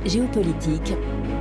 Géopolitique,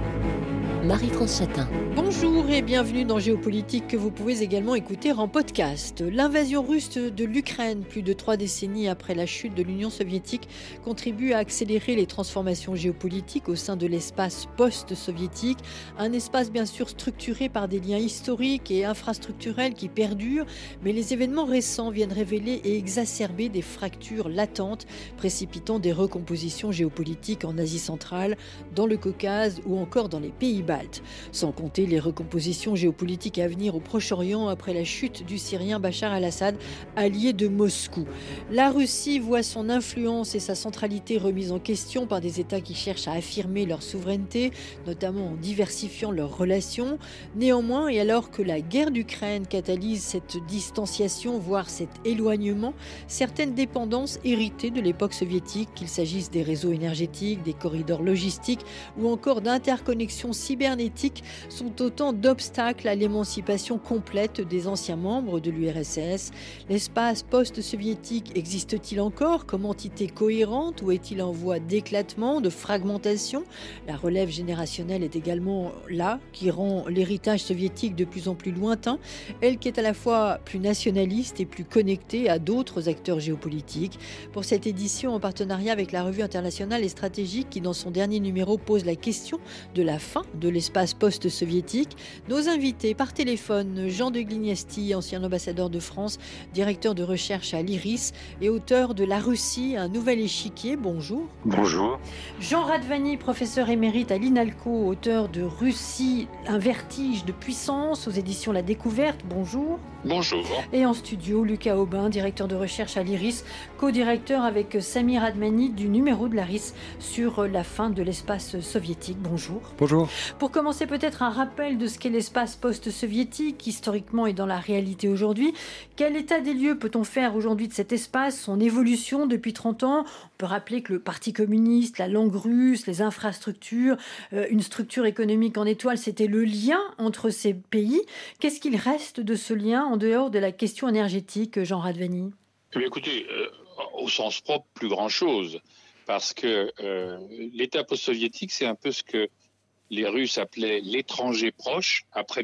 Marie-France Chatin. Bonjour et bienvenue dans Géopolitique que vous pouvez également écouter en podcast. L'invasion russe de l'Ukraine, plus de 3 décennies après la chute de l'Union soviétique, contribue à accélérer les transformations géopolitiques au sein de l'espace post-soviétique. Un espace bien sûr structuré par des liens historiques et infrastructurels qui perdurent, mais les événements récents viennent révéler et exacerber des fractures latentes, précipitant des recompositions géopolitiques en Asie centrale, dans le Caucase ou encore dans les pays baltes. Sans compter les recompositions géopolitiques à venir au Proche-Orient après la chute du Syrien Bachar el-Assad, allié de Moscou. La Russie voit son influence et sa centralité remise en question par des États qui cherchent à affirmer leur souveraineté, notamment en diversifiant leurs relations. Néanmoins, et alors que la guerre d'Ukraine catalyse cette distanciation, voire cet éloignement, certaines dépendances héritées de l'époque soviétique, qu'il s'agisse des réseaux énergétiques, des corridors logistiques ou encore d'interconnexions cybernétiques, sont autant d'obstacles à l'émancipation complète des anciens membres de l'URSS. L'espace post-soviétique existe-t-il encore comme entité cohérente ou est-il en voie d'éclatement, de fragmentation ? La relève générationnelle est également là, qui rend l'héritage soviétique de plus en plus lointain, elle qui est à la fois plus nationaliste et plus connectée à d'autres acteurs géopolitiques. Pour cette édition, en partenariat avec la revue internationale et stratégique qui, dans son dernier numéro, pose la question de la fin de l'espace post-soviétique, nos invités par téléphone, Jean de Glignesti, ancien ambassadeur de France, directeur de recherche à l'IRIS et auteur de La Russie, un nouvel échiquier. Bonjour. Bonjour. Jean Radvani, professeur émérite à l'INALCO, auteur de Russie, un vertige de puissance aux éditions La Découverte. Bonjour. Bonjour. Et en studio, Lucas Aubin, directeur de recherche à l'IRIS, co-directeur avec Samir Radmani du numéro de l'IRIS sur la fin de l'espace soviétique. Bonjour. Bonjour. Pour commencer, peut-être un rappel de ce qu'est l'espace post-soviétique, historiquement et dans la réalité aujourd'hui. Quel état des lieux peut-on faire aujourd'hui de cet espace, son évolution depuis 30 ans ? On peut rappeler que le Parti communiste, la langue russe, les infrastructures, une structure économique en étoile, c'était le lien entre ces pays. Qu'est-ce qu'il reste de ce lien en dehors de la question énergétique, Jean Radvani ? Écoutez, au sens propre, plus grand-chose. Parce que l'État post-soviétique, c'est un peu ce que les Russes appelaient l'étranger proche, après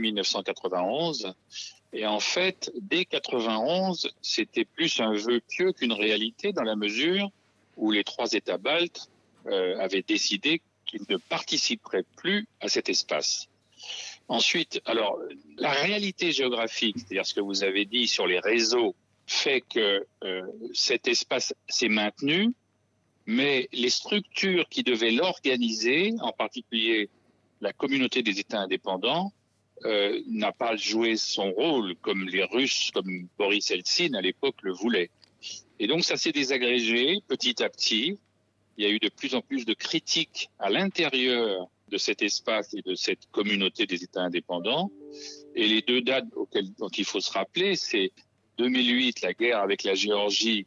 1991. Et en fait, dès 1991, c'était plus un vœu pieux qu'une réalité, dans la mesure où les 3 États baltes avaient décidé qu'ils ne participeraient plus à cet espace. Ensuite, alors, la réalité géographique, c'est-à-dire ce que vous avez dit sur les réseaux, fait que cet espace s'est maintenu, mais les structures qui devaient l'organiser, en particulier la communauté des États indépendants, n'a pas joué son rôle comme les Russes, comme Boris Eltsine à l'époque le voulaient. Et donc ça s'est désagrégé petit à petit. Il y a eu de plus en plus de critiques à l'intérieur de cet espace et de cette communauté des États indépendants. Et les 2 dates dont il faut se rappeler, c'est 2008, la guerre avec la Géorgie,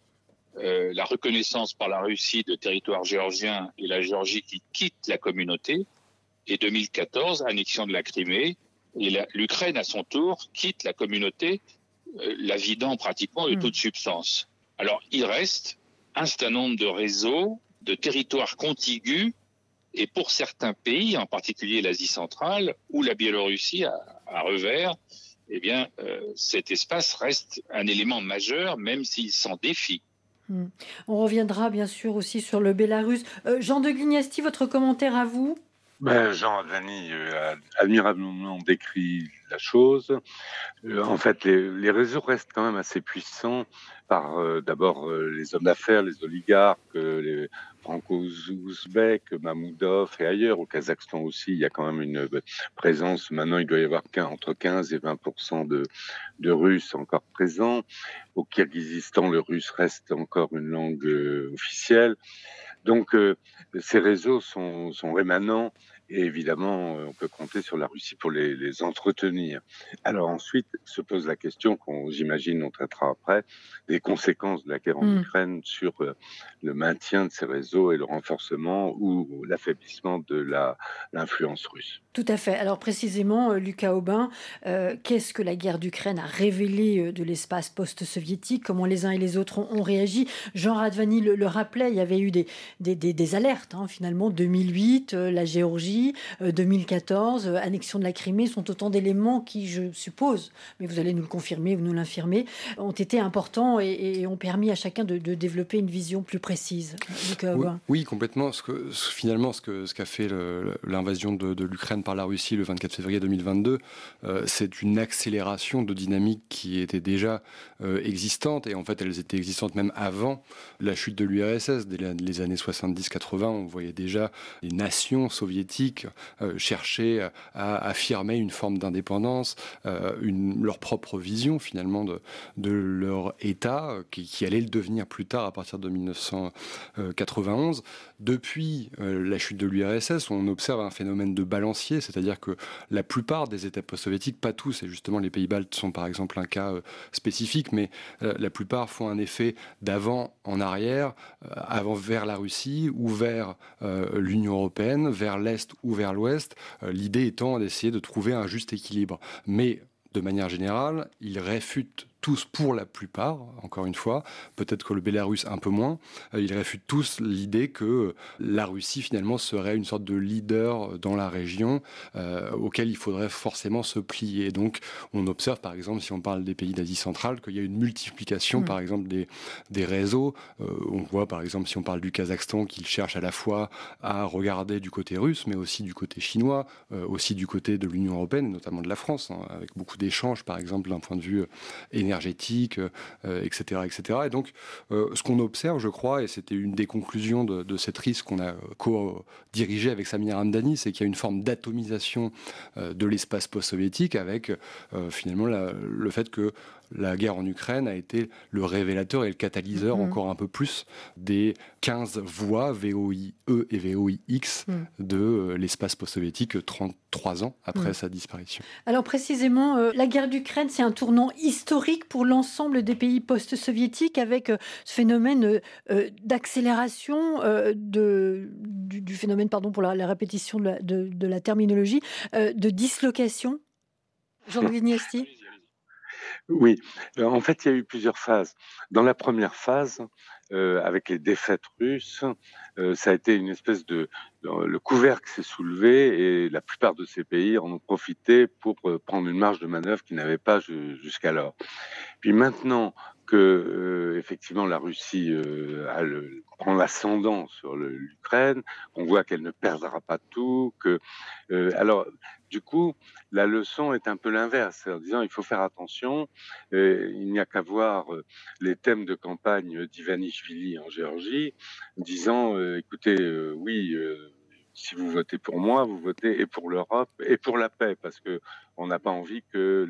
la reconnaissance par la Russie de territoire géorgien et la Géorgie qui quitte la communauté, et 2014, annexion de la Crimée, et l'Ukraine à son tour quitte la communauté, la vidant pratiquement de toute substance. Alors il reste un certain nombre de réseaux, de territoires contigus, et pour certains pays, en particulier l'Asie centrale ou la Biélorussie à revers, eh bien, cet espace reste un élément majeur, même s'il s'en défie. On reviendra bien sûr aussi sur le Bélarus. Jean de Glignesti, votre commentaire à vous ? Jean Radvani a admirablement décrit la chose. En fait, les réseaux restent quand même assez puissants par d'abord les hommes d'affaires, les oligarques, les franco-ouzbeks, Mamoudov et ailleurs. Au Kazakhstan aussi, il y a quand même une présence. Maintenant, il doit y avoir entre 15 et 20% de Russes encore présents. Au Kirghizistan, le russe reste encore une langue officielle. Donc, ces réseaux sont rémanents Et évidemment, on peut compter sur la Russie pour les entretenir. Alors ensuite se pose la question, j'imagine on traitera après, des conséquences de la guerre en Ukraine sur le maintien de ces réseaux et le renforcement ou l'affaiblissement de l'influence russe. Tout à fait. Alors précisément, Lucas Aubin, qu'est-ce que la guerre d'Ukraine a révélé de l'espace post-soviétique? Comment les uns et les autres ont réagi? Jean Radvani le rappelait, il y avait eu des alertes, hein, finalement, 2008, la Géorgie, 2014, annexion de la Crimée, sont autant d'éléments qui, je suppose, mais vous allez nous le confirmer ou nous l'infirmer, ont été importants et ont permis à chacun de développer une vision plus précise. Lucas Aubin. Oui, complètement. Finalement, ce qu'a fait l'invasion de l'Ukraine par la Russie le 24 février 2022, c'est une accélération de dynamiques qui étaient déjà existantes, et en fait elles étaient existantes même avant la chute de l'URSS. Dès les années 70-80, on voyait déjà les nations soviétiques chercher à affirmer une forme d'indépendance, leur propre vision finalement de leur État, qui allait le devenir plus tard à partir de 1991. Depuis la chute de l'URSS, on observe un phénomène de balancier, c'est-à-dire que la plupart des États post-soviétiques, pas tous, et justement les pays baltes sont par exemple un cas spécifique, mais la plupart font un effet d'avant en arrière, avant vers la Russie ou vers l'Union européenne, vers l'Est ou vers l'Ouest, l'idée étant d'essayer de trouver un juste équilibre. Mais de manière générale, ils réfutent tous, pour la plupart, encore une fois, peut-être que le Bélarus un peu moins, ils réfutent tous l'idée que la Russie finalement serait une sorte de leader dans la région auquel il faudrait forcément se plier. Donc on observe par exemple, si on parle des pays d'Asie centrale, qu'il y a une multiplication par exemple des réseaux. On voit par exemple, si on parle du Kazakhstan, qu'il cherche à la fois à regarder du côté russe, mais aussi du côté chinois, aussi du côté de l'Union européenne, notamment de la France, hein, avec beaucoup d'échanges par exemple d'un point de vue énergétique, etc., etc. Et donc, ce qu'on observe, je crois, et c'était une des conclusions de cette RIS qu'on a co-dirigée avec Samir Hamdani, c'est qu'il y a une forme d'atomisation de l'espace post-soviétique avec finalement le fait que la guerre en Ukraine a été le révélateur et le catalyseur encore un peu plus des 15 voies VOIE et VOIX de l'espace post-soviétique 33 ans après sa disparition. Alors précisément, la guerre d'Ukraine, c'est un tournant historique pour l'ensemble des pays post-soviétiques avec ce phénomène d'accélération du phénomène, pardon pour la répétition de la terminologie, de dislocation. Jean-Louis Niesti. Oui, en fait, il y a eu plusieurs phases. Dans la première phase, avec les défaites russes, ça a été une espèce le couvercle s'est soulevé et la plupart de ces pays en ont profité pour prendre une marge de manœuvre qu'ils n'avaient pas jusqu'alors. Puis maintenant que effectivement la Russie prend l'ascendant sur l'Ukraine, on voit qu'elle ne perdra pas tout, alors du coup la leçon est un peu l'inverse, en disant il faut faire attention, il n'y a qu'à voir les thèmes de campagne d'Ivanishvili en Géorgie, disant écoutez, oui, si vous votez pour moi, vous votez et pour l'Europe et pour la paix, parce que on n'a pas envie que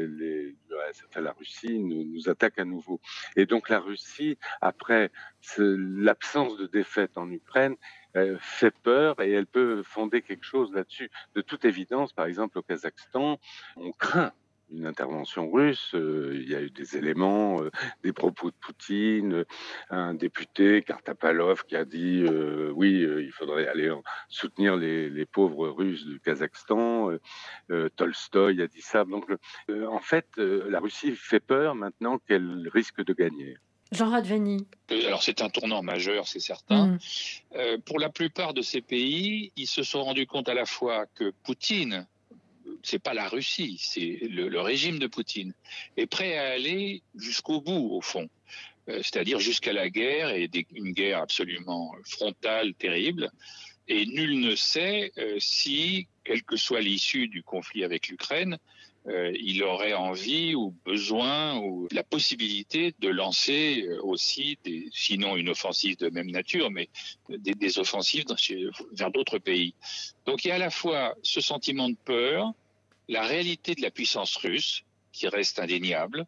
la Russie nous attaque à nouveau. Et donc la Russie, après l'absence de défaite en Ukraine, fait peur et elle peut fonder quelque chose là-dessus. De toute évidence, par exemple au Kazakhstan, on craint une intervention russe. Il y a eu des éléments, des propos de Poutine, un député, Kartapalov, qui a dit oui, il faudrait aller soutenir les pauvres Russes du Kazakhstan. Tolstoï a dit ça. Donc, en fait, la Russie fait peur maintenant qu'elle risque de gagner. Jean Radvani. Alors c'est un tournant majeur, c'est certain. Pour la plupart de ces pays, ils se sont rendus compte à la fois que Poutine, c'est pas la Russie, c'est le régime de Poutine, est prêt à aller jusqu'au bout, au fond. C'est-à-dire jusqu'à la guerre, et une guerre absolument frontale, terrible. Et nul ne sait si, quelle que soit l'issue du conflit avec l'Ukraine, il aurait envie ou besoin ou la possibilité de lancer aussi, sinon une offensive de même nature, mais des offensives vers d'autres pays. Donc il y a à la fois ce sentiment de peur, la réalité de la puissance russe, qui reste indéniable,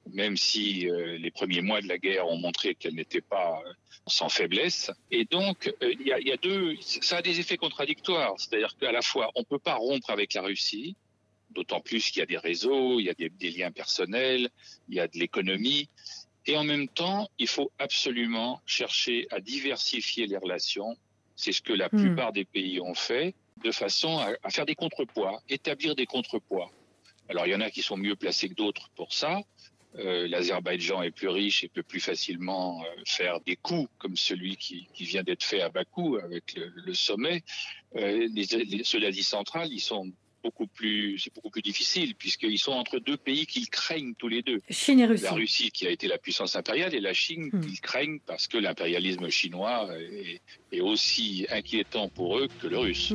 même si les premiers mois de la guerre ont montré qu'elle n'était pas sans faiblesse. Et donc, ça a des effets contradictoires. C'est-à-dire qu'à la fois, on ne peut pas rompre avec la Russie, d'autant plus qu'il y a des réseaux, il y a des liens personnels, il y a de l'économie. Et en même temps, il faut absolument chercher à diversifier les relations. C'est ce que la plupart des pays ont fait, de façon à faire des contrepoids, établir des contrepoids. Alors, il y en a qui sont mieux placés que d'autres pour ça. L'Azerbaïdjan est plus riche et peut plus facilement faire des coups comme celui qui vient d'être fait à Bakou avec le sommet. Ceux d'Asie centrale, c'est beaucoup plus difficile puisqu'ils sont entre deux pays qu'ils craignent tous les deux. Chine et Russie. La Russie qui a été la puissance impériale et la Chine qu'ils craignent parce que l'impérialisme chinois est aussi inquiétant pour eux que le russe.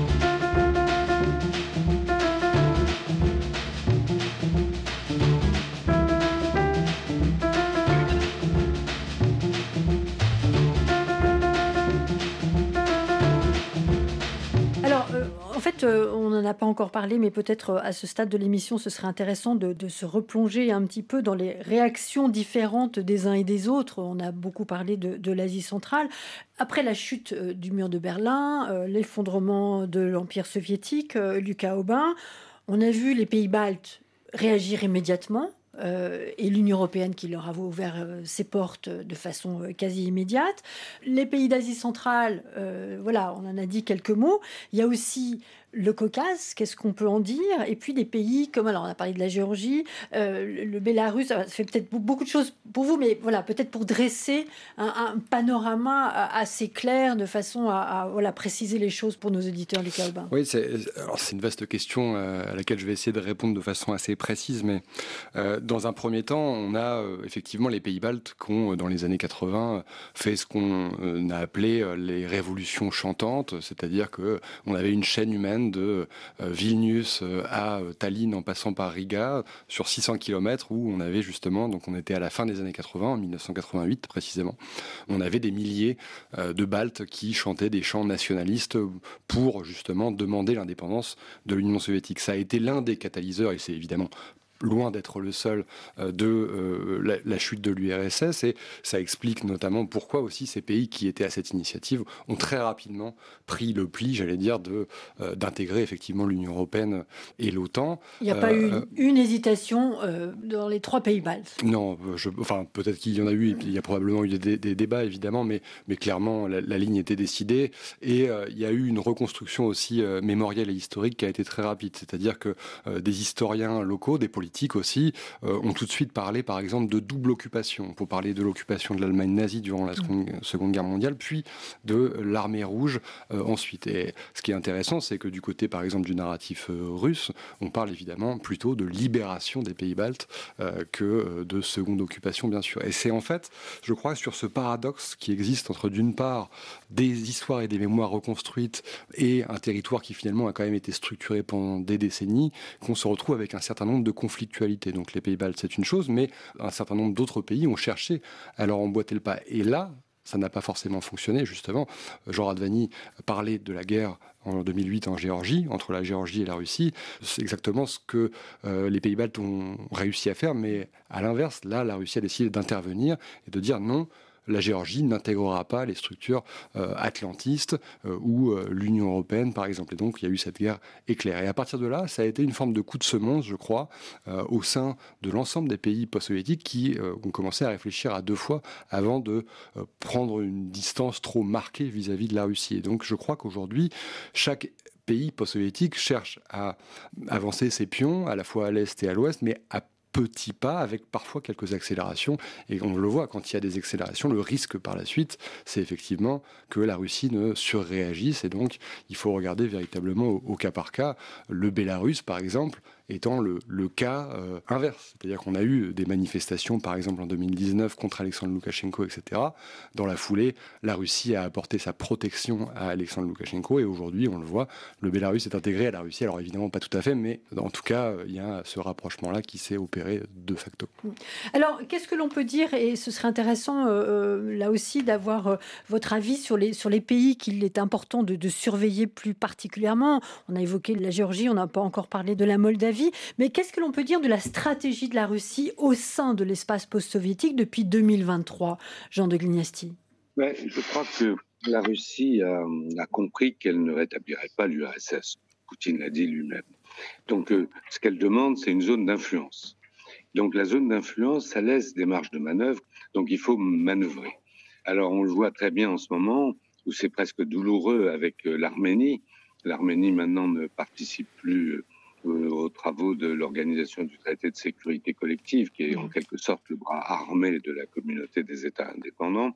En fait, on n'en a pas encore parlé, mais peut-être à ce stade de l'émission, ce serait intéressant de se replonger un petit peu dans les réactions différentes des uns et des autres. On a beaucoup parlé de l'Asie centrale. Après la chute du mur de Berlin, l'effondrement de l'Empire soviétique, Lucas Aubin, on a vu les pays baltes réagir immédiatement. Et l'Union européenne qui leur a ouvert ses portes de façon quasi immédiate. Les pays d'Asie centrale, voilà, on en a dit quelques mots. Il y a aussi le Caucase, qu'est-ce qu'on peut en dire? Et puis des pays comme, alors on a parlé de la Géorgie, le Bélarus, ça fait peut-être beaucoup de choses pour vous, mais voilà, peut-être pour dresser un panorama assez clair de façon à voilà, préciser les choses pour nos auditeurs, Lucas Aubin. Oui, c'est une vaste question à laquelle je vais essayer de répondre de façon assez précise, mais dans un premier temps, on a effectivement les pays baltes qui ont, dans les années 80, fait ce qu'on a appelé les révolutions chantantes, c'est-à-dire qu'on avait une chaîne humaine de Vilnius à Tallinn en passant par Riga sur 600 km où on avait justement, donc on était à la fin des années 80, en 1988 précisément, on avait des milliers de Baltes qui chantaient des chants nationalistes pour justement demander l'indépendance de l'Union soviétique. Ça a été l'un des catalyseurs, et c'est évidemment loin d'être le seul de la chute de l'URSS, et ça explique notamment pourquoi aussi ces pays qui étaient à cette initiative ont très rapidement pris le pli, j'allais dire, d'intégrer effectivement l'Union européenne et l'OTAN. Il n'y a pas eu une hésitation dans les trois pays baltes. Non, peut-être qu'il y en a eu, et puis il y a probablement eu des débats évidemment, mais clairement la ligne était décidée, et il y a eu une reconstruction aussi mémorielle et historique qui a été très rapide, c'est-à-dire que des historiens locaux, des politiques aussi, ont tout de suite parlé, par exemple, de double occupation. Pour parler de l'occupation de l'Allemagne nazie durant la Seconde Guerre mondiale, puis de l'armée rouge ensuite. Et ce qui est intéressant, c'est que du côté, par exemple, du narratif russe, on parle évidemment plutôt de libération des pays baltes que de seconde occupation, bien sûr. Et c'est en fait, je crois, sur ce paradoxe qui existe entre, d'une part, des histoires et des mémoires reconstruites et un territoire qui, finalement, a quand même été structuré pendant des décennies, qu'on se retrouve avec un certain nombre de conflictualité. Donc les pays baltes, c'est une chose, mais un certain nombre d'autres pays ont cherché à leur emboîter le pas. Et là, ça n'a pas forcément fonctionné, justement. Jean Radvani parlait de la guerre en 2008 en Géorgie, entre la Géorgie et la Russie. C'est exactement ce que les pays baltes ont réussi à faire, mais à l'inverse, là, la Russie a décidé d'intervenir et de dire non, la Géorgie n'intégrera pas les structures atlantistes ou l'Union européenne, par exemple. Et donc, il y a eu cette guerre éclair. Et à partir de là, ça a été une forme de coup de semonce, je crois, au sein de l'ensemble des pays post-soviétiques qui ont commencé à réfléchir à deux fois avant de prendre une distance trop marquée vis-à-vis de la Russie. Et donc, je crois qu'aujourd'hui, chaque pays post-soviétique cherche à avancer ses pions, à la fois à l'est et à l'ouest, mais à petits pas, avec parfois quelques accélérations. Et on le voit, quand il y a des accélérations, le risque par la suite, c'est effectivement que la Russie ne surréagisse. Et donc, il faut regarder véritablement au cas par cas. Le Bélarus, par exemple, étant le cas inverse. C'est-à-dire qu'on a eu des manifestations, par exemple en 2019, contre Alexandre Loukachenko, etc. Dans la foulée, la Russie a apporté sa protection à Alexandre Loukachenko, et aujourd'hui, on le voit, le Bélarus est intégré à la Russie. Alors évidemment, pas tout à fait, mais en tout cas, il y a ce rapprochement-là qui s'est opéré de facto. Alors, qu'est-ce que l'on peut dire, et ce serait intéressant, là aussi, d'avoir votre avis sur les pays qu'il est important de surveiller plus particulièrement. On a évoqué la Géorgie, on n'a pas encore parlé de la Moldavie. Moldavie. Mais qu'est-ce que l'on peut dire de la stratégie de la Russie au sein de l'espace post-soviétique depuis 2023, Jean de Glignasti? Je crois que la Russie a compris qu'elle ne rétablirait pas l'URSS. Poutine l'a dit lui-même. Donc, ce qu'elle demande, c'est une zone d'influence. Donc, la zone d'influence, ça laisse des marges de manœuvre. Donc, il faut manœuvrer. Alors, on le voit très bien en ce moment, où c'est presque douloureux avec l'Arménie. L'Arménie, maintenant, ne participe plus aux travaux de l'Organisation du traité de sécurité collective, qui est en quelque sorte le bras armé de la communauté des États indépendants.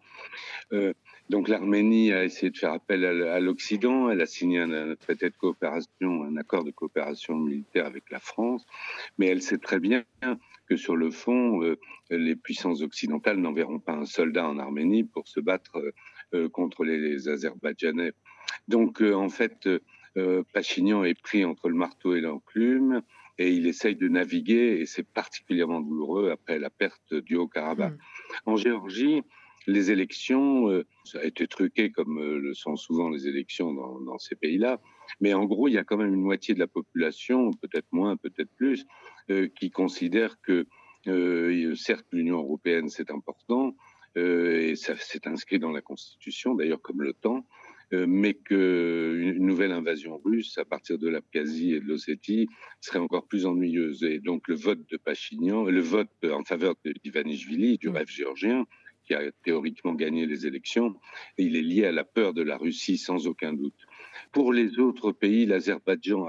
Donc l'Arménie a essayé de faire appel à l'Occident, elle a signé un traité de coopération, un accord de coopération militaire avec la France, mais elle sait très bien que sur le fond, les puissances occidentales n'enverront pas un soldat en Arménie pour se battre contre les Azerbaïdjanais. Donc en fait, Pachinian est pris entre le marteau et l'enclume et il essaye de naviguer et c'est particulièrement douloureux après la perte du Haut-Karabakh. En Géorgie, les élections, ça a été truqué comme le sont souvent les élections dans ces pays-là, mais en gros, il y a quand même une moitié de la population, peut-être moins, peut-être plus, qui considère que certes l'Union européenne c'est important et ça c'est inscrit dans la Constitution, d'ailleurs comme l'OTAN, mais qu'une nouvelle invasion russe à partir de l'Abkhazie et de l'Ossétie serait encore plus ennuyeuse. Et donc le vote de Pachinian, le vote en faveur d'Ivanishvili, du rêve géorgien, qui a théoriquement gagné les élections, et il est lié à la peur de la Russie sans aucun doute. Pour les autres pays, l'Azerbaïdjan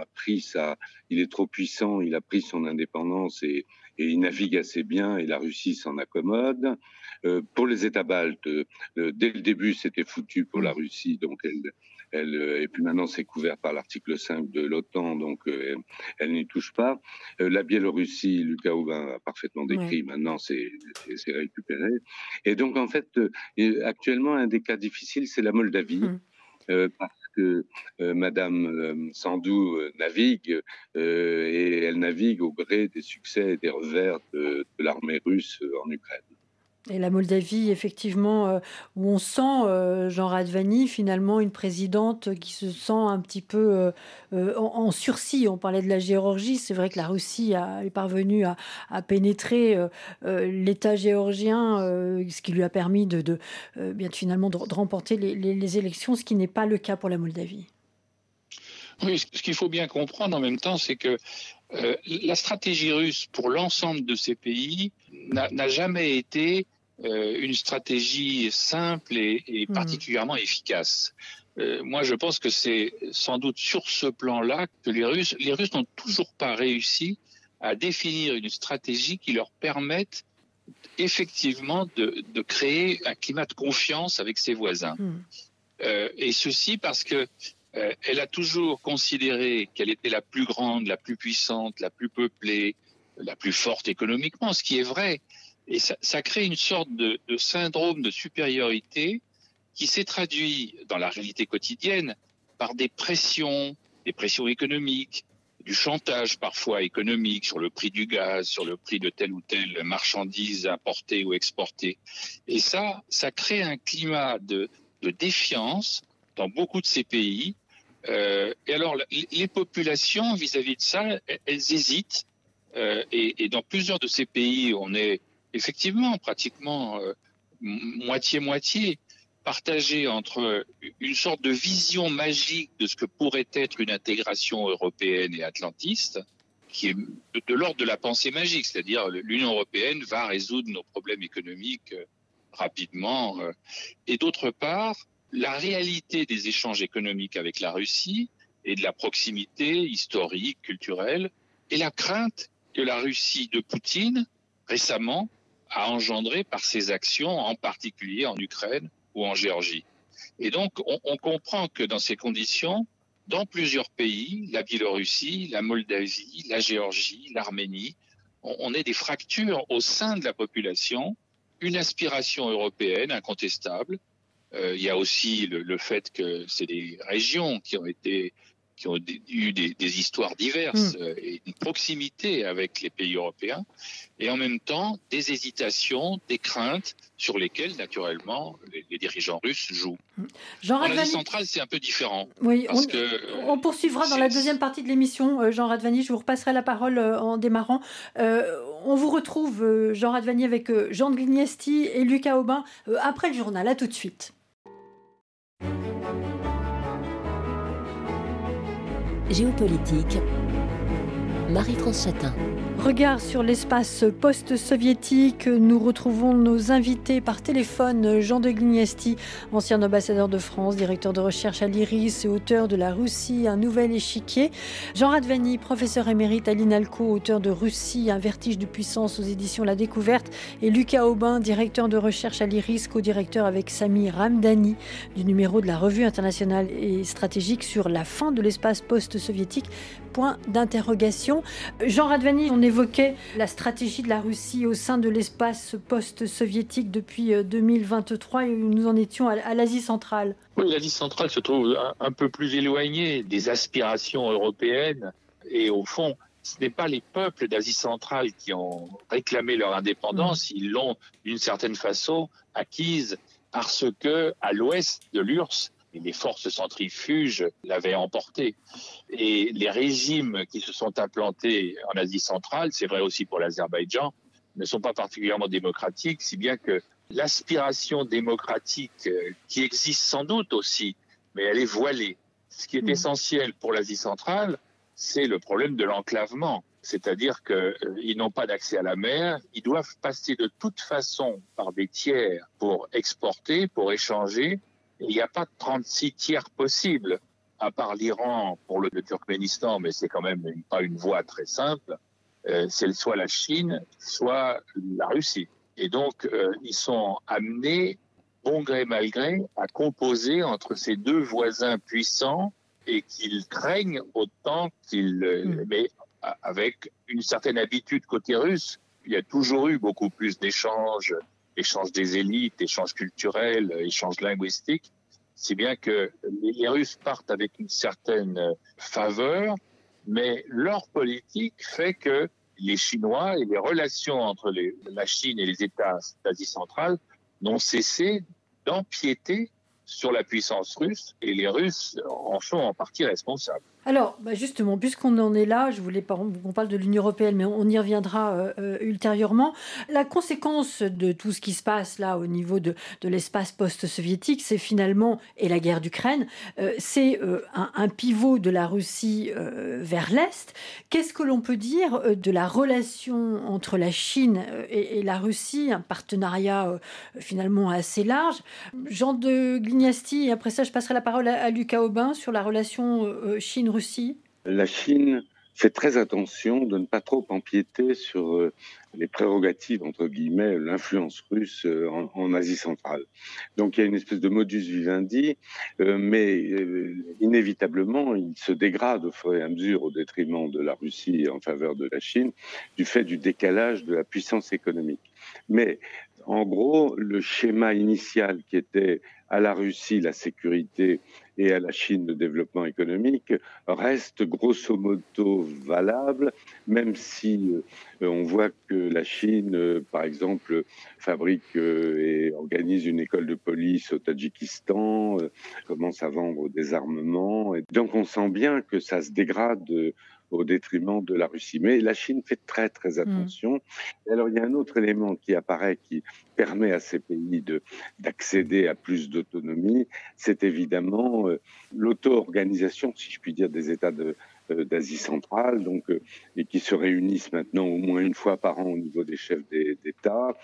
il est trop puissant, il a pris son indépendance et il navigue assez bien et la Russie s'en accommode. Pour les États baltes, dès le début, c'était foutu pour la Russie, donc et puis maintenant c'est couvert par l'article 5 de l'OTAN, donc elle n'y touche pas. La Biélorussie, Lucas Aubin a parfaitement décrit, maintenant c'est récupéré. Et donc en fait, actuellement, un des cas difficiles, c'est la Moldavie. Parce que Madame Sandou navigue et elle navigue au gré des succès et des revers de l'armée russe en Ukraine. Et la Moldavie, effectivement, où on sent, Jean Radvani, finalement, une présidente qui se sent un petit peu en sursis. On parlait de la Géorgie. C'est vrai que la Russie est parvenue à pénétrer l'État géorgien, ce qui lui a permis finalement de remporter les élections, ce qui n'est pas le cas pour la Moldavie. Oui, ce qu'il faut bien comprendre en même temps, c'est que la stratégie russe pour l'ensemble de ces pays n'a jamais été une stratégie simple et particulièrement efficace. Moi, je pense que c'est sans doute sur ce plan-là que les Russes n'ont toujours pas réussi à définir une stratégie qui leur permette effectivement de créer un climat de confiance avec ses voisins. Et ceci parce que elle a toujours considéré qu'elle était la plus grande, la plus puissante, la plus peuplée, la plus forte économiquement, ce qui est vrai. Et ça crée une sorte de syndrome de supériorité qui s'est traduit dans la réalité quotidienne par des pressions économiques, du chantage parfois économique sur le prix du gaz, sur le prix de telle ou telle marchandise importée ou exportée. Et ça crée un climat de défiance dans beaucoup de ces pays. Et alors, les populations, vis-à-vis de ça, elles hésitent. Et dans plusieurs de ces pays, on est effectivement pratiquement moitié-moitié partagé entre une sorte de vision magique de ce que pourrait être une intégration européenne et atlantiste, qui est de l'ordre de la pensée magique, c'est-à-dire l'Union européenne va résoudre nos problèmes économiques rapidement. Et d'autre part, la réalité des échanges économiques avec la Russie et de la proximité historique, culturelle, et la crainte que la Russie de Poutine, récemment, a engendré par ses actions, en particulier en Ukraine ou en Géorgie. Et donc, on comprend que dans ces conditions, dans plusieurs pays, la Biélorussie, la Moldavie, la Géorgie, l'Arménie, on a des fractures au sein de la population, une aspiration européenne incontestable. Il y a aussi le fait que c'est des régions qui qui ont eu des histoires diverses et une proximité avec les pays européens, et en même temps des hésitations, des craintes sur lesquelles, naturellement, les dirigeants russes jouent. Jean En Radvani... Asie centrale, c'est un peu différent. Oui, parce on poursuivra dans la deuxième partie de l'émission, Jean Radvani. Je vous repasserai la parole en démarrant. On vous retrouve, Jean Radvani, avec Jean de Glignesti et Lucas Aubin après le journal. À tout de suite. Géopolitique, Marie-France Chatin. Regard sur l'espace post-soviétique, nous retrouvons nos invités par téléphone. Jean de Glignesti, ancien ambassadeur de France, directeur de recherche à l'IRIS et auteur de La Russie, un nouvel échiquier. Jean Radvani, professeur émérite à l'INALCO, auteur de Russie, un vertige de puissance aux éditions La Découverte. Et Lucas Aubin, directeur de recherche à l'IRIS, co-directeur avec Sami Ramdani du numéro de la Revue internationale et stratégique sur la fin de l'espace post-soviétique. Point d'interrogation. Jean Radvani, on évoquait la stratégie de la Russie au sein de l'espace post-soviétique depuis 2023 et nous en étions à l'Asie centrale. Oui, l'Asie centrale se trouve un peu plus éloignée des aspirations européennes et au fond, ce n'est pas les peuples d'Asie centrale qui ont réclamé leur indépendance, ils l'ont d'une certaine façon acquise parce que à l'ouest de l'URSS, les forces centrifuges l'avaient emporté. Et les régimes qui se sont implantés en Asie centrale, c'est vrai aussi pour l'Azerbaïdjan, ne sont pas particulièrement démocratiques, si bien que l'aspiration démocratique qui existe sans doute aussi, mais elle est voilée. Ce qui est essentiel pour l'Asie centrale, c'est le problème de l'enclavement. C'est-à-dire qu'ils n'ont pas d'accès à la mer, ils doivent passer de toute façon par des tiers pour exporter, pour échanger. Il n'y a pas 36 tiers possibles, à part l'Iran pour le Turkménistan, mais c'est quand même pas une voie très simple. C'est soit la Chine, soit la Russie. Et donc, ils sont amenés, bon gré mal gré, à composer entre ces deux voisins puissants et qu'ils craignent autant qu'ils... Mais avec une certaine habitude côté russe, il y a toujours eu beaucoup plus d'échanges, échange des élites, échange culturel, échange linguistique, si bien que les Russes partent avec une certaine faveur, mais leur politique fait que les Chinois et les relations entre la Chine et les États d'Asie centrale n'ont cessé d'empiéter sur la puissance russe, et les Russes en sont en partie responsables. Alors, justement, puisqu'on en est là, je voulais qu'on parle de l'Union européenne, mais on y reviendra ultérieurement. La conséquence de tout ce qui se passe là au niveau de l'espace post-soviétique, c'est finalement, et la guerre d'Ukraine, c'est un pivot de la Russie vers l'Est. Qu'est-ce que l'on peut dire de la relation entre la Chine et la Russie, un partenariat finalement assez large? Jean de Glignesti, et après ça, je passerai la parole à Lucas Aubin sur la relation Chine-Russie. La Chine fait très attention de ne pas trop empiéter sur les prérogatives, entre guillemets, l'influence russe en Asie centrale. Donc il y a une espèce de modus vivendi, mais inévitablement, il se dégrade au fur et à mesure au détriment de la Russie en faveur de la Chine, du fait du décalage de la puissance économique. Mais en gros, le schéma initial qui était à la Russie la sécurité et à la Chine le développement économique reste grosso modo valable, même si on voit que la Chine, par exemple, fabrique et organise une école de police au Tadjikistan, commence à vendre des armements. Et donc on sent bien que ça se dégrade au détriment de la Russie. Mais la Chine fait très, très attention. Et alors, il y a un autre élément qui apparaît, qui permet à ces pays d'accéder à plus d'autonomie, c'est évidemment l'auto-organisation, si je puis dire, des États d'Asie centrale, donc, et qui se réunissent maintenant au moins une fois par an au niveau des chefs d'État,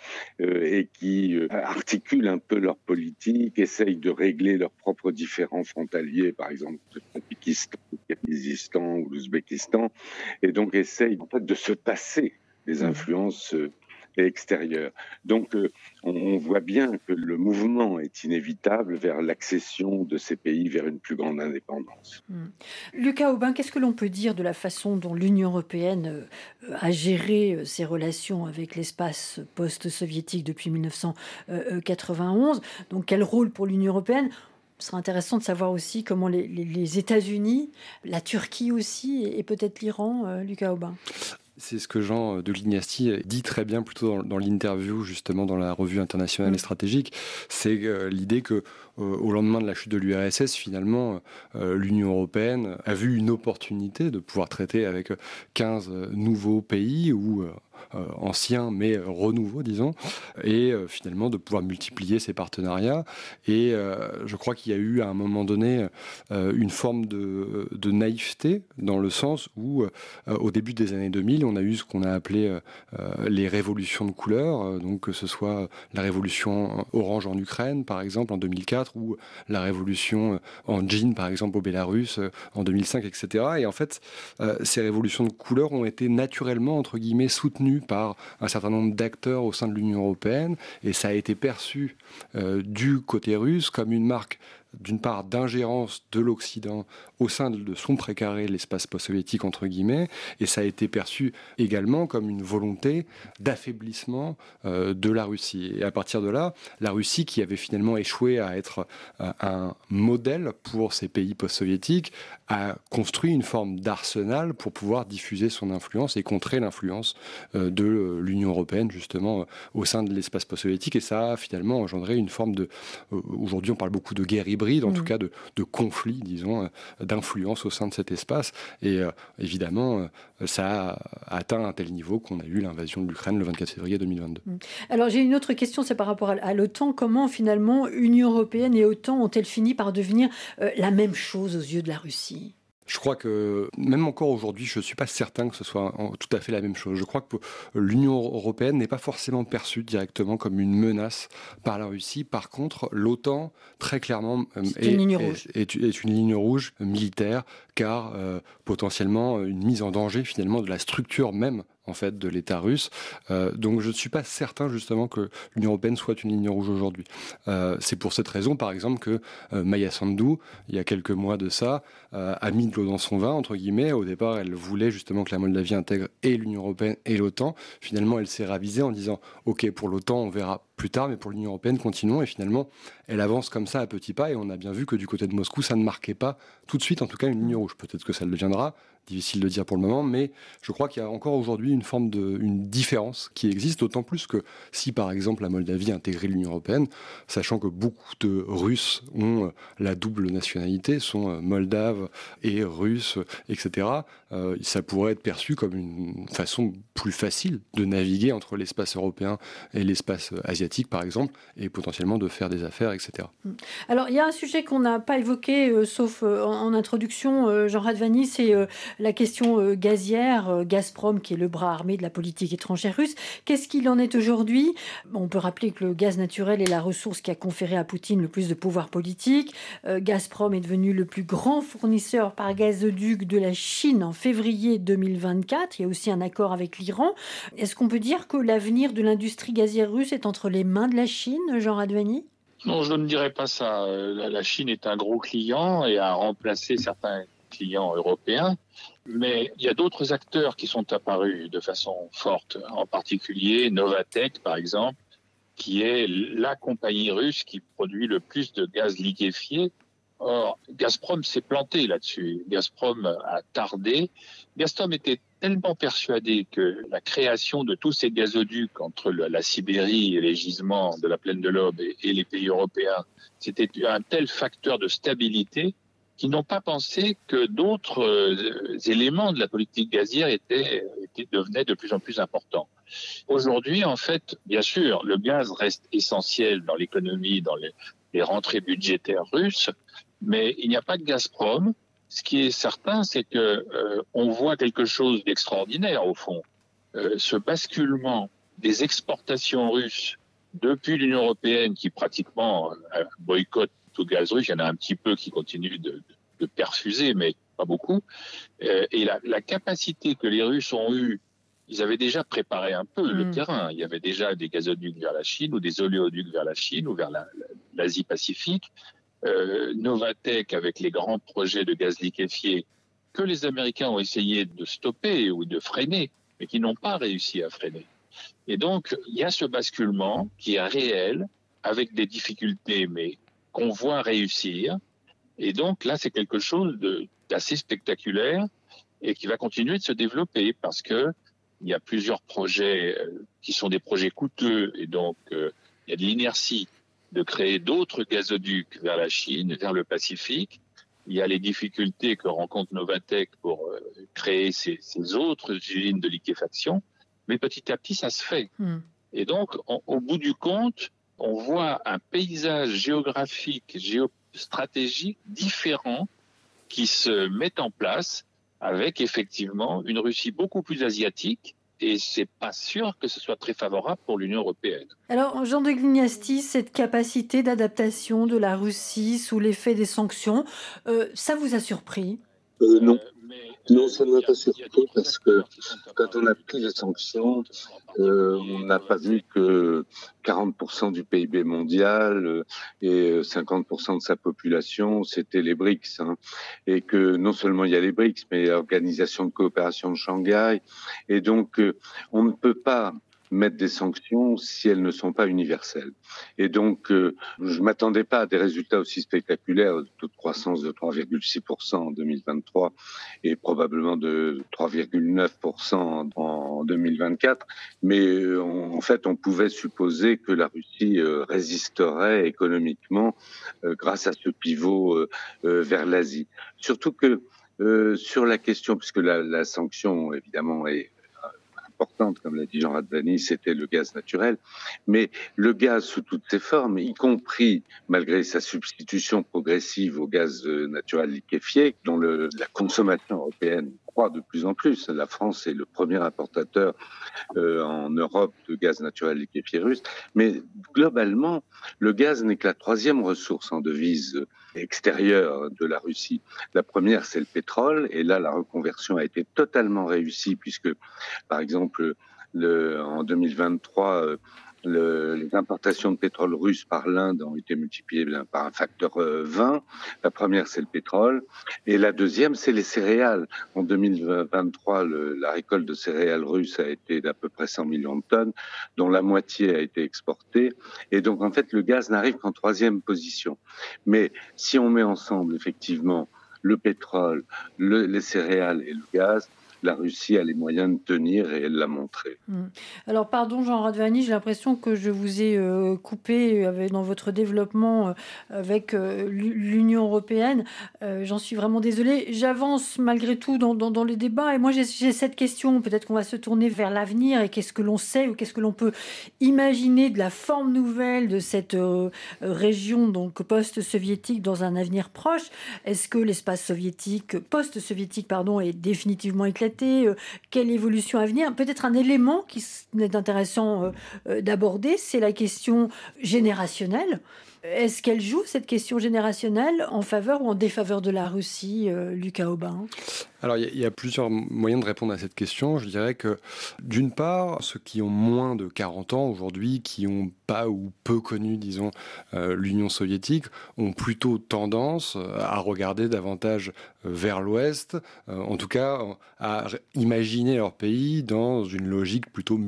et qui articulent un peu leur politique, essayent de régler leurs propres différends frontaliers, par exemple le Tadjikistan, le Kirghizistan ou l'Ouzbékistan, et donc essayent en fait de se passer des influences extérieures. Donc on voit bien que le mouvement est inévitable vers l'accession de ces pays vers une plus grande indépendance. Lucas Aubin, qu'est-ce que l'on peut dire de la façon dont l'Union européenne a géré ses relations avec l'espace post-soviétique depuis 1991 ? Donc quel rôle pour l'Union européenne ? Ce sera intéressant de savoir aussi comment les États-Unis, la Turquie aussi, et peut-être l'Iran, Lucas Aubin. C'est ce que Jean de Lignasti dit très bien plutôt dans l'interview, justement dans la revue internationale et stratégique. C'est l'idée que au lendemain de la chute de l'URSS, finalement, l'Union européenne a vu une opportunité de pouvoir traiter avec 15 nouveaux pays ou anciens mais renouveaux, disons, et finalement de pouvoir multiplier ces partenariats. Et je crois qu'il y a eu à un moment donné une forme de naïveté, dans le sens où au début des années 2000, on a eu ce qu'on a appelé les révolutions de couleurs, donc que ce soit la révolution orange en Ukraine, par exemple, en 2004, ou la révolution en jean, par exemple, au Bélarus, en 2005, etc. Et en fait, ces révolutions de couleurs ont été naturellement, entre guillemets, soutenues par un certain nombre d'acteurs au sein de l'Union européenne, et ça a été perçu du côté russe comme une marque, d'une part, d'ingérence de l'Occident au sein de son précaré, l'espace post-soviétique, entre guillemets, et ça a été perçu également comme une volonté d'affaiblissement de la Russie. Et à partir de là, la Russie, qui avait finalement échoué à être un modèle pour ces pays post-soviétiques, a construit une forme d'arsenal pour pouvoir diffuser son influence et contrer l'influence de l'Union européenne, justement, au sein de l'espace post-soviétique. Et ça a finalement engendré une forme de... Aujourd'hui, on parle beaucoup de guerre hybride, en tout cas de conflit, disons, d'influence au sein de cet espace. Et évidemment, ça a atteint un tel niveau qu'on a eu l'invasion de l'Ukraine le 24 février 2022. Alors j'ai une autre question, c'est par rapport à l'OTAN. Comment finalement Union européenne et OTAN ont-elles fini par devenir la même chose aux yeux de la Russie ? Je crois que, même encore aujourd'hui, je ne suis pas certain que ce soit tout à fait la même chose. Je crois que l'Union européenne n'est pas forcément perçue directement comme une menace par la Russie. Par contre, l'OTAN, très clairement, est une ligne rouge militaire, car potentiellement une mise en danger, finalement, de la structure même, en fait, de l'État russe. Donc je ne suis pas certain, justement, que l'Union européenne soit une ligne rouge aujourd'hui. C'est pour cette raison, par exemple, que Maia Sandu, il y a quelques mois de ça, a mis de l'eau dans son vin, entre guillemets. Au départ, elle voulait justement que la Moldavie intègre et l'Union européenne et l'OTAN. Finalement, elle s'est ravisée en disant « Ok, pour l'OTAN, on verra plus tard, mais pour l'Union européenne, continuons ». Et finalement, elle avance comme ça à petits pas. Et on a bien vu que du côté de Moscou, ça ne marquait pas tout de suite, en tout cas, une ligne rouge. Peut-être que ça le deviendra. Difficile de dire pour le moment, mais je crois qu'il y a encore aujourd'hui une différence qui existe, d'autant plus que si par exemple la Moldavie a intégré l'Union européenne, sachant que beaucoup de Russes ont la double nationalité, sont moldaves et russes, etc., ça pourrait être perçu comme une façon plus facile de naviguer entre l'espace européen et l'espace asiatique, par exemple, et potentiellement de faire des affaires, etc. Alors, il y a un sujet qu'on n'a pas évoqué, sauf en introduction, Jean Radvani, c'est la question gazière, Gazprom, qui est le bras armé de la politique étrangère russe. Qu'est-ce qu'il en est aujourd'hui ? On peut rappeler que le gaz naturel est la ressource qui a conféré à Poutine le plus de pouvoir politique. Gazprom est devenu le plus grand fournisseur par gazoduc de la Chine en février 2024. Il y a aussi un accord avec l'Iran. Est-ce qu'on peut dire que l'avenir de l'industrie gazière russe est entre les mains de la Chine, Jean Radvani ? Non, je ne dirais pas ça. La Chine est un gros client et a remplacé certains clients européens. Mais il y a d'autres acteurs qui sont apparus de façon forte, en particulier Novatek, par exemple, qui est la compagnie russe qui produit le plus de gaz liquéfié. Or, Gazprom s'est planté là-dessus. Gazprom a tardé. Gazprom était tellement persuadé que la création de tous ces gazoducs entre la Sibérie et les gisements de la plaine de l'Ob et les pays européens, c'était un tel facteur de stabilité qu'ils n'ont pas pensé que d'autres éléments de la politique gazière devenaient de plus en plus importants. Aujourd'hui, en fait, bien sûr, le gaz reste essentiel dans l'économie, dans les rentrées budgétaires russes, mais il n'y a pas de Gazprom. Ce qui est certain, c'est que on voit quelque chose d'extraordinaire au fond. Ce basculement des exportations russes depuis l'Union européenne, qui pratiquement boycotte tout gaz russe, il y en a un petit peu qui continuent de perfuser, mais pas beaucoup. Et la capacité que les Russes ont eue, ils avaient déjà préparé un peu le terrain. Il y avait déjà des gazoducs vers la Chine ou des oléoducs vers la Chine ou vers l'Asie-Pacifique. Novatek avec les grands projets de gaz liquéfié que les Américains ont essayé de stopper ou de freiner, mais qui n'ont pas réussi à freiner. Et donc, il y a ce basculement qui est réel, avec des difficultés, mais qu'on voit réussir. Et donc là, c'est quelque chose d'assez spectaculaire et qui va continuer de se développer parce que il y a plusieurs projets qui sont des projets coûteux et donc il y a de l'inertie de créer d'autres gazoducs vers la Chine, vers le Pacifique. Il y a les difficultés que rencontre Novatek pour créer ces autres usines de liquéfaction, mais petit à petit, ça se fait. Et donc, au bout du compte, on voit un paysage géographique, géostratégique différent qui se met en place avec effectivement une Russie beaucoup plus asiatique. Et c'est pas sûr que ce soit très favorable pour l'Union européenne. Alors, Jean de Glignastis, cette capacité d'adaptation de la Russie sous l'effet des sanctions, ça vous a surpris ? Non. Non, ça ne m'a pas surpris parce que quand on a pris les sanctions, on n'a pas vu que 40% du PIB mondial et 50% de sa population, c'était les BRICS. Et que non seulement il y a les BRICS, mais l'Organisation de coopération de Shanghai. Et donc, on ne peut pas mettre des sanctions si elles ne sont pas universelles. Et donc, je m'attendais pas à des résultats aussi spectaculaires, taux de croissance de 3,6% en 2023 et probablement de 3,9% en 2024. Mais en fait, on pouvait supposer que la Russie résisterait économiquement grâce à ce pivot vers l'Asie. Surtout que sur la question, puisque la sanction, évidemment, est importante, comme l'a dit Jean Radvani, c'était le gaz naturel. Mais le gaz sous toutes ses formes, y compris malgré sa substitution progressive au gaz naturel liquéfié, dont la consommation européenne croît de plus en plus. La France est le premier importateur en Europe de gaz naturel liquéfié russe. Mais globalement, le gaz n'est que la troisième ressource en devise extérieure de la Russie. La première, c'est le pétrole, et là, la reconversion a été totalement réussie, puisque, par exemple, en 2023, les importations de pétrole russe par l'Inde ont été multipliées par un facteur 20. La première, c'est le pétrole. Et la deuxième, c'est les céréales. En 2023, la récolte de céréales russes a été d'à peu près 100 millions de tonnes, dont la moitié a été exportée. Et donc, en fait, le gaz n'arrive qu'en troisième position. Mais si on met ensemble, effectivement, le pétrole, les céréales et le gaz, la Russie a les moyens de tenir et elle l'a montré. Alors, pardon, Jean Radvani, j'ai l'impression que je vous ai coupé dans votre développement avec l'Union européenne. J'en suis vraiment désolée. J'avance malgré tout dans les débats. Et moi, j'ai cette question. Peut-être qu'on va se tourner vers l'avenir et qu'est-ce que l'on sait ou qu'est-ce que l'on peut imaginer de la forme nouvelle de cette région donc post-soviétique dans un avenir proche. Est-ce que l'espace soviétique, post-soviétique, est définitivement éclaté? Quelle évolution à venir? Peut-être un élément qui est intéressant d'aborder, c'est la question générationnelle. Est-ce qu'elle joue, cette question générationnelle, en faveur ou en défaveur de la Russie, Lucas Aubin? Alors, il y a plusieurs moyens de répondre à cette question. Je dirais que, d'une part, ceux qui ont moins de 40 ans aujourd'hui, qui n'ont pas ou peu connu, disons, l'Union soviétique, ont plutôt tendance à regarder davantage vers l'Ouest, en tout cas à imaginer leur pays dans une logique plutôt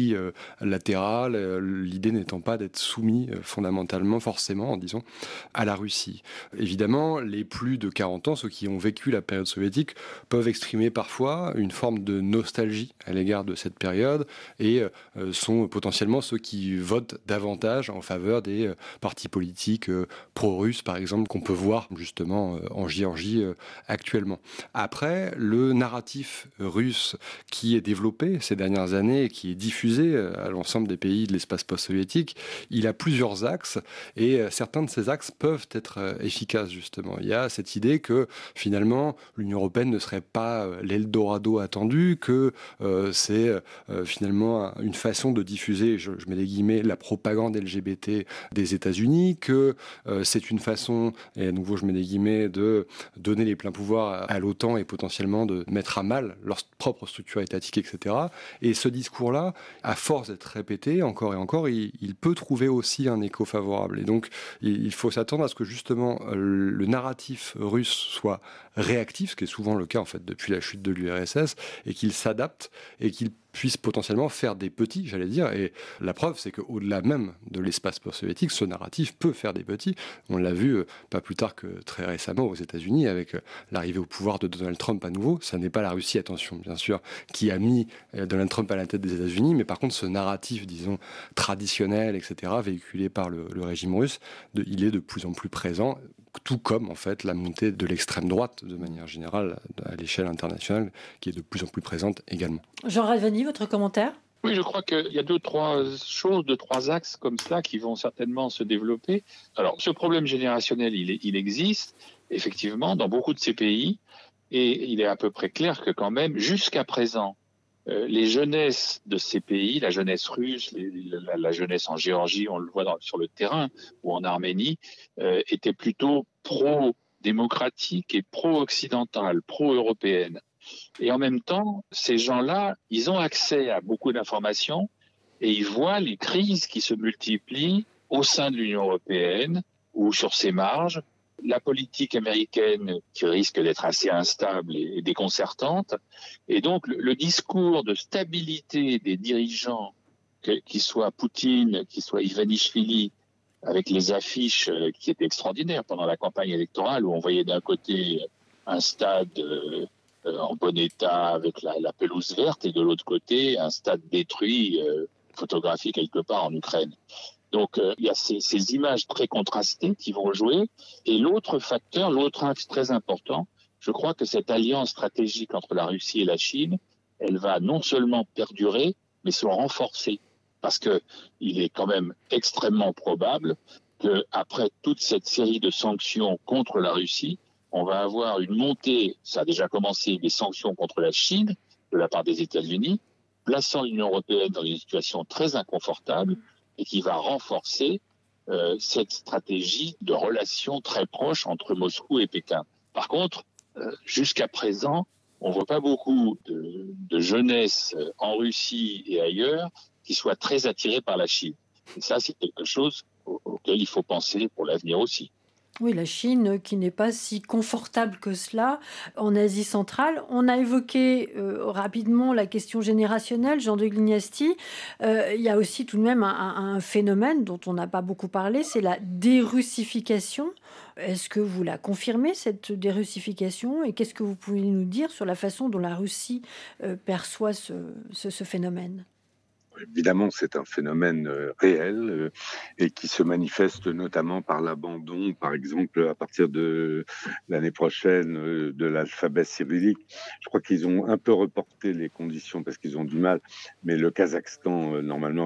multilatérale, l'idée n'étant pas d'être soumis fondamentalement, forcément, disons, à la Russie. Évidemment, les plus de 40 ans, ceux qui ont vécu la période soviétique, peuvent exprimer parfois une forme de nostalgie à l'égard de cette période et sont potentiellement ceux qui votent davantage en faveur des partis politiques pro-russes, par exemple, qu'on peut voir justement en Géorgie actuellement. Après, le narratif russe qui est développé ces dernières années et qui est diffusé à l'ensemble des pays de l'espace post-soviétique, il a plusieurs axes et certains de ces axes peuvent être efficaces, justement. Il y a cette idée que finalement l'Union européenne ne serait pas l'Eldorado attendu, que c'est finalement une façon de diffuser, je mets des guillemets, la propagande LGBT des États-Unis, que c'est une façon, et à nouveau je mets des guillemets, de donner les pleins pouvoirs à l'OTAN et potentiellement de mettre à mal leur propre structure étatique, etc. Et ce discours-là, à force d'être répété encore et encore, il peut trouver aussi un écho favorable. Et donc, il faut s'attendre à ce que justement le narratif russe soit réactif, ce qui est souvent le cas en fait depuis la chute de l'URSS, et qu'il s'adapte et qu'il puisse potentiellement faire des petits, j'allais dire. Et la preuve, c'est qu'au-delà même de l'espace post-soviétique, ce narratif peut faire des petits. On l'a vu pas plus tard que très récemment aux États-Unis, avec l'arrivée au pouvoir de Donald Trump à nouveau. Ça n'est pas la Russie, attention, bien sûr, qui a mis Donald Trump à la tête des États-Unis, mais par contre, ce narratif, disons, traditionnel, etc., véhiculé par le régime russe, il est de plus en plus présent, tout comme en fait la montée de l'extrême droite de manière générale à l'échelle internationale, qui est de plus en plus présente également. Jean Radvani, votre commentaire ? Oui, je crois qu'il y a deux, trois axes comme ça qui vont certainement se développer. Alors, ce problème générationnel, il existe effectivement dans beaucoup de ces pays, et il est à peu près clair que quand même, jusqu'à présent, les jeunesses de ces pays, la jeunesse russe, la jeunesse en Géorgie, on le voit sur le terrain, ou en Arménie, étaient plutôt pro-démocratiques et pro-occidentales, pro-européennes. Et en même temps, ces gens-là, ils ont accès à beaucoup d'informations et ils voient les crises qui se multiplient au sein de l'Union européenne ou sur ses marges. La politique américaine qui risque d'être assez instable et déconcertante. Et donc, le discours de stabilité des dirigeants, qu'ils soient Poutine, qu'ils soient Ivanishvili, avec les affiches qui étaient extraordinaires pendant la campagne électorale, où on voyait d'un côté un stade en bon état avec la pelouse verte, et de l'autre côté, un stade détruit, photographié quelque part en Ukraine. Donc, il y a ces images très contrastées qui vont jouer. Et l'autre facteur, l'autre axe très important, je crois que cette alliance stratégique entre la Russie et la Chine, elle va non seulement perdurer, mais se renforcer. Parce qu'il est quand même extrêmement probable qu'après toute cette série de sanctions contre la Russie, on va avoir une montée, ça a déjà commencé, des sanctions contre la Chine de la part des États-Unis, plaçant l'Union européenne dans une situation très inconfortable, et qui va renforcer cette stratégie de relations très proches entre Moscou et Pékin. Par contre, jusqu'à présent, on ne voit pas beaucoup de jeunesse en Russie et ailleurs qui soit très attirée par la Chine. Et ça, c'est quelque chose auquel il faut penser pour l'avenir aussi. Oui, la Chine qui n'est pas si confortable que cela en Asie centrale. On a évoqué rapidement la question générationnelle, Jean de Glignasti. Il y a aussi tout de même un phénomène dont on n'a pas beaucoup parlé, c'est la dérussification. Est-ce que vous la confirmez, cette dérussification ? Et qu'est-ce que vous pouvez nous dire sur la façon dont la Russie perçoit ce phénomène ? Évidemment, c'est un phénomène réel et qui se manifeste notamment par l'abandon, par exemple, à partir de l'année prochaine, de l'alphabet cyrillique. Je crois qu'ils ont un peu reporté les conditions parce qu'ils ont du mal, mais le Kazakhstan, normalement,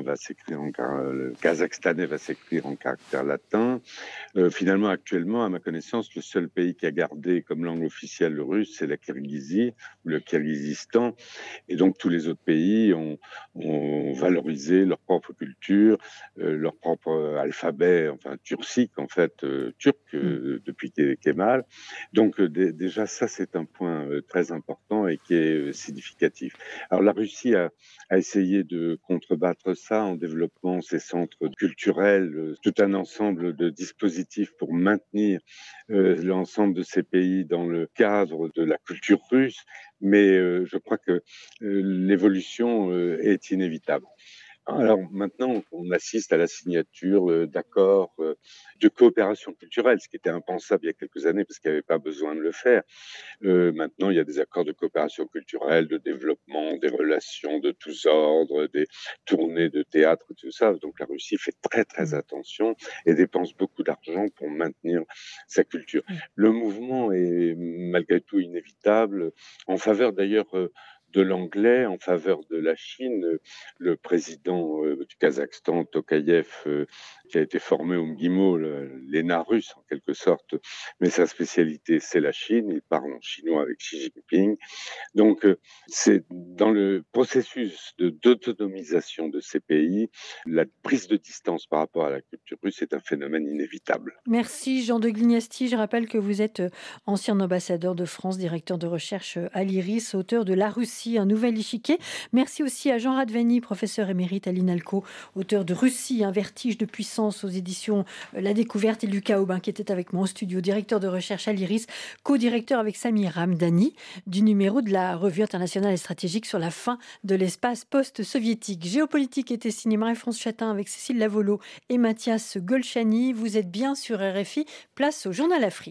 le kazakhstanais va s'écrire en caractère latin. Finalement, actuellement, à ma connaissance, le seul pays qui a gardé comme langue officielle le russe, c'est la Kirghizie ou le Kirghizistan. Et donc, tous les autres pays ont valoriser leur propre culture, leur propre alphabet, enfin turcique en fait, turc depuis Kemal. Donc déjà ça c'est un point très important et qui est significatif. Alors la Russie a essayé de contrebattre ça en développant ses centres culturels, tout un ensemble de dispositifs pour maintenir l'ensemble de ces pays dans le cadre de la culture russe. Mais je crois que l'évolution est inévitable. Alors maintenant, on assiste à la signature d'accords de coopération culturelle, ce qui était impensable il y a quelques années parce qu'il n'y avait pas besoin de le faire. Maintenant, il y a des accords de coopération culturelle, de développement, des relations de tous ordres, des tournées de théâtre, tout ça. Donc la Russie fait très très attention et dépense beaucoup d'argent pour maintenir sa culture. Le mouvement est malgré tout inévitable, en faveur d'ailleurs de l'anglais, en faveur de la Chine. Le président du Kazakhstan, Tokayev, qui a été formé au MGIMO, l'ENA russe en quelque sorte, mais sa spécialité c'est la Chine, il parle en chinois avec Xi Jinping. Donc c'est dans le processus d'autonomisation de ces pays, la prise de distance par rapport à la culture russe est un phénomène inévitable. Merci Jean de Glignasti. Je rappelle que vous êtes ancien ambassadeur de France, directeur de recherche à l'IRIS, auteur de La Russie, un nouvel échiquier. Merci aussi à Jean Radvani, professeur émérite à l'INALCO, auteur de Russie, un vertige de puissance croissance aux éditions La Découverte, et Lucas Aubin qui était avec moi en studio, directeur de recherche à l'IRIS, co-directeur avec Samir Ramdani du numéro de la revue internationale et stratégique sur la fin de l'espace post-soviétique. Géopolitique était signé Marie-France Chatin avec Cécile Lavolo et Mathias Golchani. Vous êtes bien sur RFI, place au Journal Afrique.